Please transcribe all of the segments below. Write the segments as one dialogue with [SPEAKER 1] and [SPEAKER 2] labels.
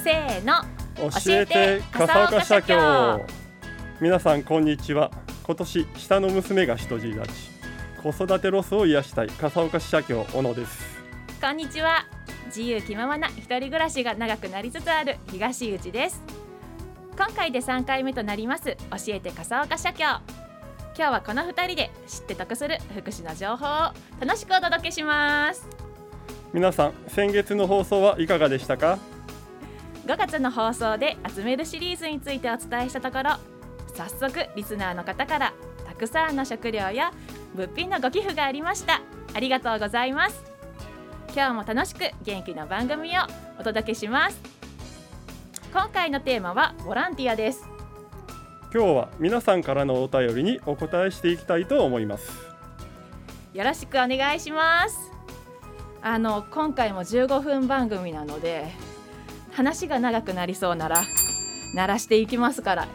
[SPEAKER 1] せーの、
[SPEAKER 2] 教えて笠岡社協。皆さんこんにちは。今年下の娘が独り立ち、子育てロスを癒したい笠岡市社協小野です。
[SPEAKER 1] こんにちは。自由気ままな一人暮らしが長くなりつつある東内です。今回で3回目となります教えて笠岡社協。今日はこの2人で知って得する福祉の情報を楽しくお届けします。
[SPEAKER 2] 皆さん先月の放送はいかがでしたか
[SPEAKER 1] ？5月の放送で集めるシリーズについてお伝えしたところ、早速リスナーの方からたくさんの食料や物品のご寄付がありました。ありがとうございます。今日も楽しく元気な番組をお届けします。今回のテーマはボランティアです。
[SPEAKER 2] 今日は皆さんからのお便りにお答えしていきたいと思います。
[SPEAKER 1] よろしくお願いします。今回も15分番組なので話が長くなりそうなら鳴らしていきますから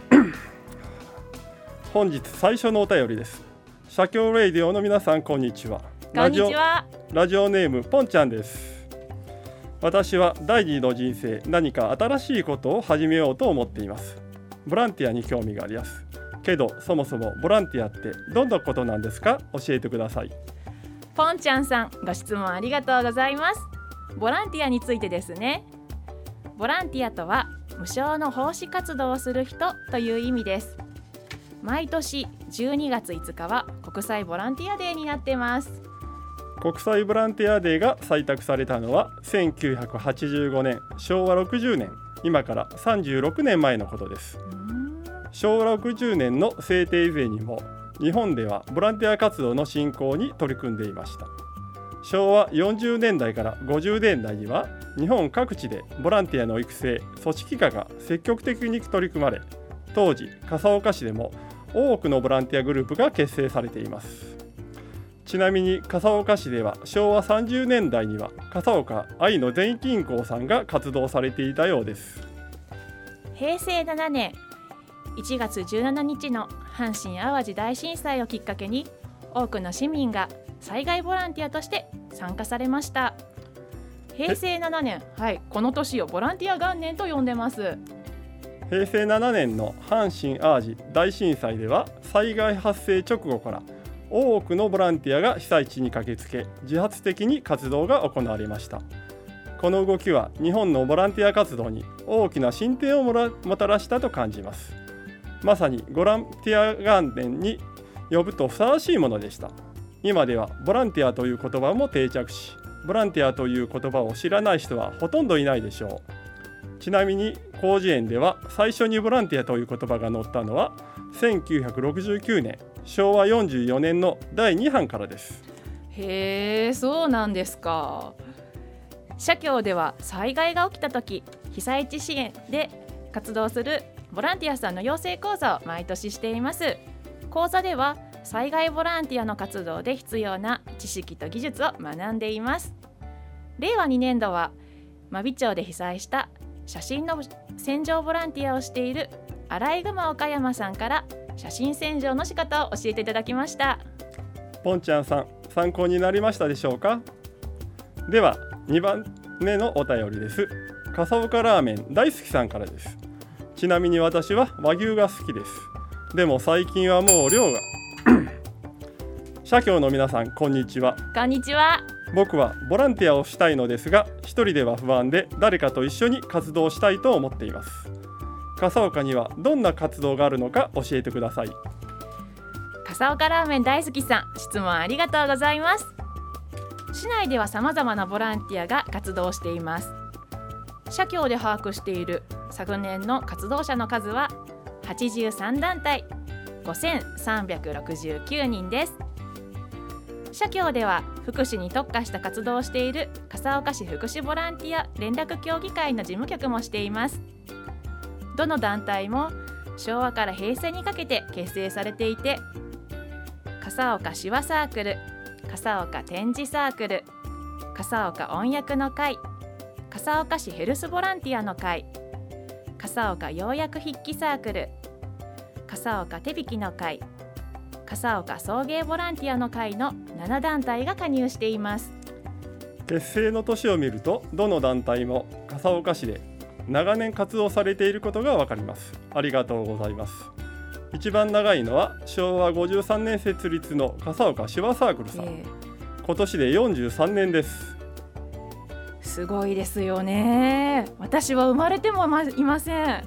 [SPEAKER 2] 本日最初のお便りです。社協レイディオの皆さんこんにちは。
[SPEAKER 1] こんにちは。
[SPEAKER 2] ラジオネームポンちゃんです。私は第二の人生、何か新しいことを始めようと思っています。ボランティアに興味がありますけど、そもそもボランティアってどんなことなんですか？教えてください。
[SPEAKER 1] ポンちゃんさん、ご質問ありがとうございます。ボランティアについてですね。ボランティアとは無償の奉仕活動をする人という意味です。毎年12月5日は国際ボランティアデーになっています。
[SPEAKER 2] 国際ボランティアデーが採択されたのは1985年、昭和60年、今から36年前のことです。昭和60年の制定以前にも日本ではボランティア活動の振興に取り組んでいました。昭和40年代から50年代には日本各地でボランティアの育成、組織化が積極的に取り組まれ、当時笠岡市でも多くのボランティアグループが結成されています。ちなみに笠岡市では昭和30年代には笠岡愛の全銀行さんが活動されていたようです。
[SPEAKER 1] 平成7年1月17日の阪神・淡路大震災をきっかけに多くの市民が災害ボランティアとして参加されました。平成7年、この年をボランティア元年と呼んでます。
[SPEAKER 2] 平成7年の阪神・淡路大震災では災害発生直後から多くのボランティアが被災地に駆けつけ、自発的に活動が行われました。この動きは日本のボランティア活動に大きな進展をもたらしたと感じます。まさにボランティア元年に呼ぶとふさわしいものでした。今ではボランティアという言葉も定着し、ボランティアという言葉を知らない人はほとんどいないでしょう。ちなみに広辞苑では最初にボランティアという言葉が載ったのは1969年、昭和44年の第2版からです。
[SPEAKER 1] へー、そうなんですか。社協では災害が起きた時、被災地支援で活動するボランティアさんの養成講座を毎年しています。講座では災害ボランティアの活動で必要な知識と技術を学んでいます。令和2年度は真備町で被災した写真の洗浄ボランティアをしているアライグマ岡山さんから写真洗浄の仕方を教えていただきました。
[SPEAKER 2] ポンちゃんさん、参考になりましたでしょうか？では2番目のお便りです。笠岡ラーメン大好きさんからです。ちなみに私は和牛が好きです。でも最近はもう量が社協の皆さんこんにちは。
[SPEAKER 1] こんにちは。
[SPEAKER 2] 僕はボランティアをしたいのですが、一人では不安で誰かと一緒に活動したいと思っています。笠岡にはどんな活動があるのか教えてください。
[SPEAKER 1] 笠岡ラーメン大好きさん、質問ありがとうございます。市内では様々なボランティアが活動しています。社協で把握している昨年の活動者の数は83団体5369人です。社協では福祉に特化した活動をしている笠岡市福祉ボランティア連絡協議会の事務局もしています。どの団体も昭和から平成にかけて結成されていて、笠岡手話サークル、笠岡展示サークル、笠岡音訳の会、笠岡市ヘルスボランティアの会、笠岡要約筆記サークル、笠岡手引きの会、笠岡送迎ボランティアの会の7団体が加入しています。
[SPEAKER 2] 結成の年を見るとどの団体も笠岡市で長年活動されていることがわかります。ありがとうございます。一番長いのは昭和53年設立の笠岡手話サークルさん、今年で43年です。
[SPEAKER 1] すごいですよね。私は生まれてもいません。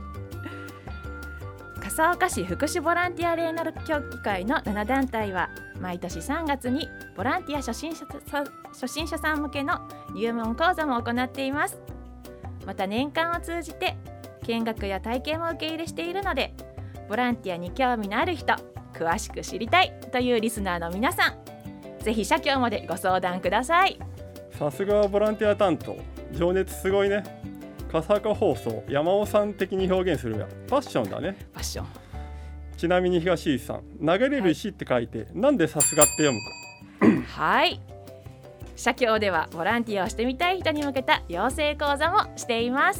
[SPEAKER 1] 笠岡市福祉ボランティア連絡協議会の7団体は毎年3月にボランティア初心者さん向けの入門講座も行っています。また年間を通じて見学や体験も受け入れしているので、ボランティアに興味のある人、詳しく知りたいというリスナーの皆さん、ぜひ社協までご相談ください。
[SPEAKER 2] さすがはボランティア担当、情熱すごいね。笠岡放送、山尾さん的に表現するやパッションだね。
[SPEAKER 1] パッション。
[SPEAKER 2] ちなみに東井さん、投げれる石って書いて、なんでさすがって読む
[SPEAKER 1] かはい、社協ではボランティアをしてみたい人に向けた養成講座もしています。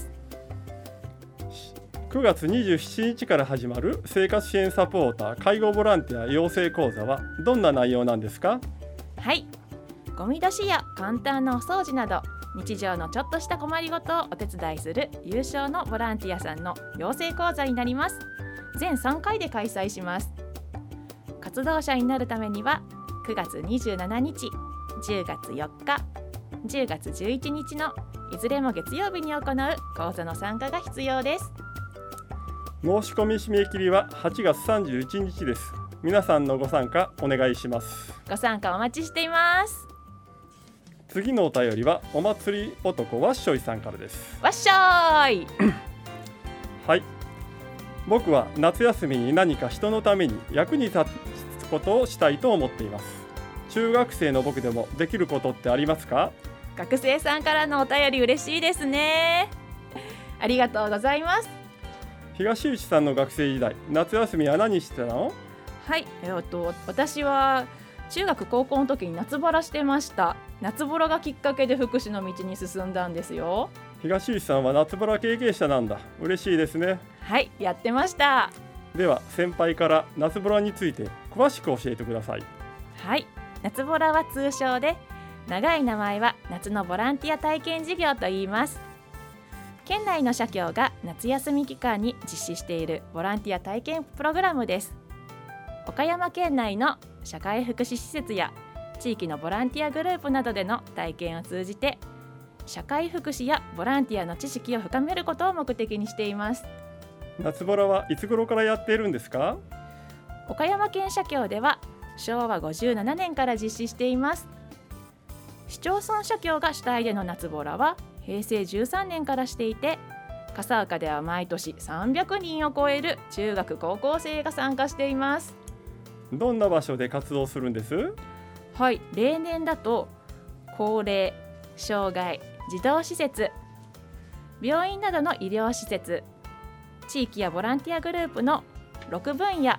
[SPEAKER 2] 9月27日から始まる生活支援サポーター介護ボランティア養成講座はどんな内容なんですか？
[SPEAKER 1] はい、ゴミ出しや簡単なお掃除など日常のちょっとした困りごとをお手伝いする有償のボランティアさんの養成講座になります。全3回で開催します。活動者になるためには9月27日、10月4日、10月11日のいずれも月曜日に行う講座の参加が必要です。
[SPEAKER 2] 申し込み締め切りは8月31日です。皆さんのご参加お願いします。
[SPEAKER 1] ご参加お待ちしています。
[SPEAKER 2] 次のお便りはお祭り男わっしょいさんからです。
[SPEAKER 1] わっしょーい
[SPEAKER 2] はい、僕は夏休みに何か人のために役に立つことをしたいと思っています。中学生の僕でもできることってありますか？
[SPEAKER 1] 学生さんからのお便り嬉しいですね。ありがとうございます。
[SPEAKER 2] 東内さんの学生時代、夏休みは何してたの？
[SPEAKER 1] はい、私は中学高校の時に夏ボラしてました。夏ボラがきっかけで福祉の道に進んだんですよ。
[SPEAKER 2] 東内さんは夏ボラ経験者なんだ。嬉しいですね。
[SPEAKER 1] はい、やってました。
[SPEAKER 2] では先輩から夏ボラについて詳しく教えてください。
[SPEAKER 1] はい、夏ボラは通称で、長い名前は夏のボランティア体験事業と言います。県内の社協が夏休み期間に実施しているボランティア体験プログラムです。岡山県内の社会福祉施設や地域のボランティアグループなどでの体験を通じて、社会福祉やボランティアの知識を深めることを目的にしています。
[SPEAKER 2] 夏ボラはいつ頃からやっているんですか？
[SPEAKER 1] 岡山県社協では昭和57年から実施しています。市町村社協が主体での夏ボラは平成13年からしていて、笠岡では毎年300人を超える中学高校生が参加しています。
[SPEAKER 2] どんな場所で活動するんです？
[SPEAKER 1] はい、例年だと高齢、障害、児童施設、病院などの医療施設、地域やボランティアグループの6分野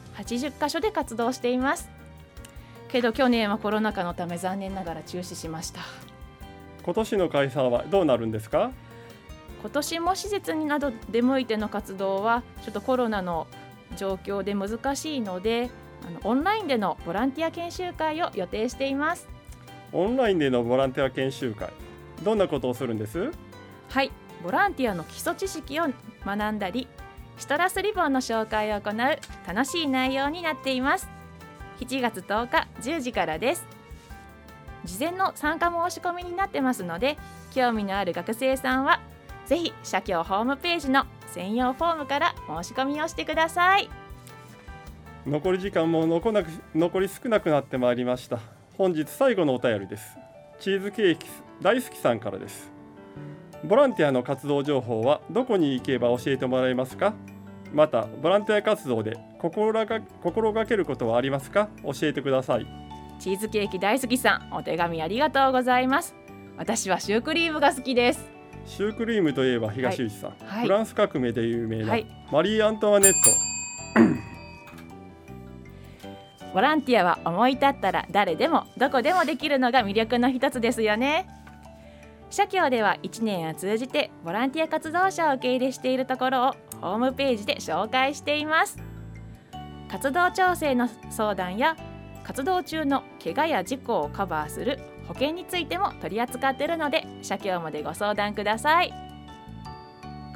[SPEAKER 1] 80カ所で活動しています。けど去年はコロナ禍のため残念ながら中止しました。
[SPEAKER 2] 今年の開催はどうなるんですか？
[SPEAKER 1] 今年も施設など出向いての活動はちょっとコロナの状況で難しいので、オンラインでのボランティア研修会を予定しています。
[SPEAKER 2] オンラインでのボランティア研修会、どんなことをするんです？
[SPEAKER 1] はい、ボランティアの基礎知識を学んだり、シトラスリボンの紹介を行う楽しい内容になっています。7月10日10時からです。事前の参加申し込みになってますので、興味のある学生さんはぜひ社協ホームページの専用フォームから申し込みをしてください。
[SPEAKER 2] 残り時間も残り少なくなってまいりました。本日最後のお便りです。チーズケーキ大好きさんからです。ボランティアの活動情報はどこに行けば教えてもらえますか？またボランティア活動で心がけることはありますか？教えてください。
[SPEAKER 1] チーズケーキ大好きさん、お手紙ありがとうございます。私はシュークリームが好きです。
[SPEAKER 2] シュークリームといえば東内さん、
[SPEAKER 1] はい、
[SPEAKER 2] フランス革命で有名な、
[SPEAKER 1] はい、
[SPEAKER 2] マリー・アントワネット。
[SPEAKER 1] ボランティアは思い立ったら誰でもどこでもできるのが魅力の一つですよね。社協では1年を通じてボランティア活動者を受け入れしているところをホームページで紹介しています。活動調整の相談や活動中の怪我や事故をカバーする保険についても取り扱っているので、社協までご相談ください。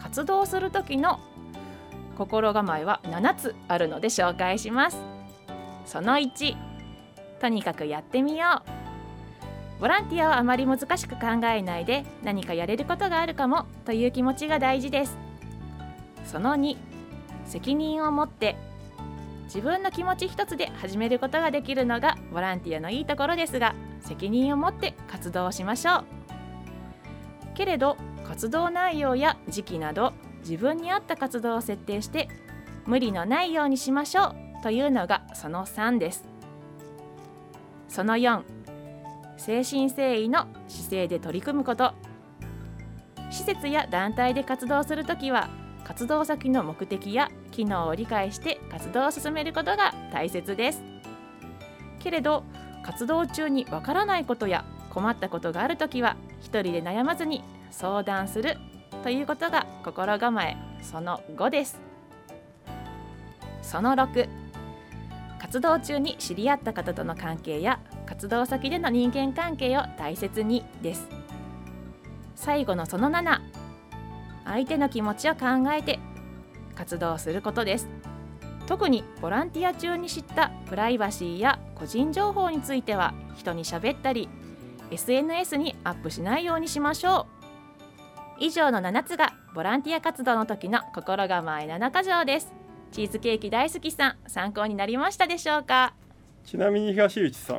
[SPEAKER 1] 活動する時の心構えは7つあるので紹介します。その1、とにかくやってみよう。ボランティアをあまり難しく考えないで、何かやれることがあるかもという気持ちが大事です。その2、責任を持って、自分の気持ち一つで始めることができるのがボランティアのいいところですが、責任を持って活動しましょう。けれど活動内容や時期など自分に合った活動を設定して無理のないようにしましょうというのがその3です。その4、誠心誠意の姿勢で取り組むこと。施設や団体で活動するときは活動先の目的や機能を理解して活動を進めることが大切です。けれど活動中にわからないことや困ったことがあるときは一人で悩まずに相談するということが心構えその5です。その6、活動中に知り合った方との関係や活動先での人間関係を大切にです。最後のその7、相手の気持ちを考えて活動することです。特にボランティア中に知ったプライバシーや個人情報については人に喋ったり SNS にアップしないようにしましょう。以上の7つがボランティア活動の時の心構え7か条です。チーズケーキ大好きさん、参考になりましたでしょうか？
[SPEAKER 2] ちなみに東内さん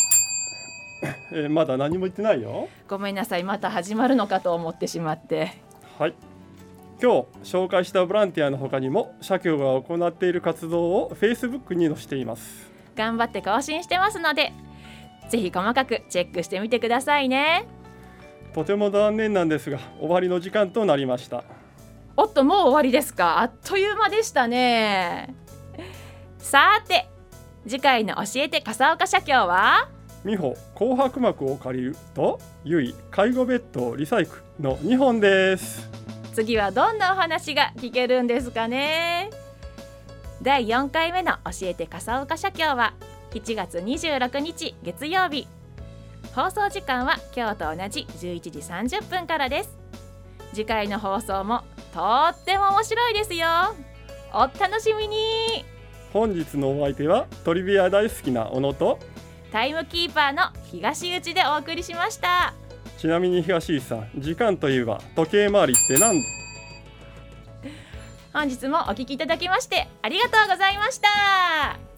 [SPEAKER 2] まだ何も言ってないよ。
[SPEAKER 1] ごめんなさい、また始まるのかと思ってしまって。
[SPEAKER 2] はい、今日紹介したボランティアの他にも社協が行っている活動を Facebook に載せています。
[SPEAKER 1] 頑張って更新してますのでぜひ細かくチェックしてみてくださいね。
[SPEAKER 2] とても残念なんですが終わりの時間となりました。
[SPEAKER 1] おっと、もう終わりですか？あっという間でしたね。さて次回の教えて笠岡社協は
[SPEAKER 2] 美穂紅白幕を借りるとゆい介護ベッドをリサイクルの2本です。
[SPEAKER 1] 次はどんなお話が聞けるんですかね。第4回目の教えて笠岡社協は7月26日月曜日、放送時間は今日と同じ11時30分からです。次回の放送もとっても面白いですよ。お楽しみに。
[SPEAKER 2] 本日のお相手はトリビア大好きな小野と
[SPEAKER 1] タイムキーパーの東内でお送りしました。
[SPEAKER 2] ちなみに東内さん、時間といえば時計回りって何？
[SPEAKER 1] 本日もお聞きいただきましてありがとうございました。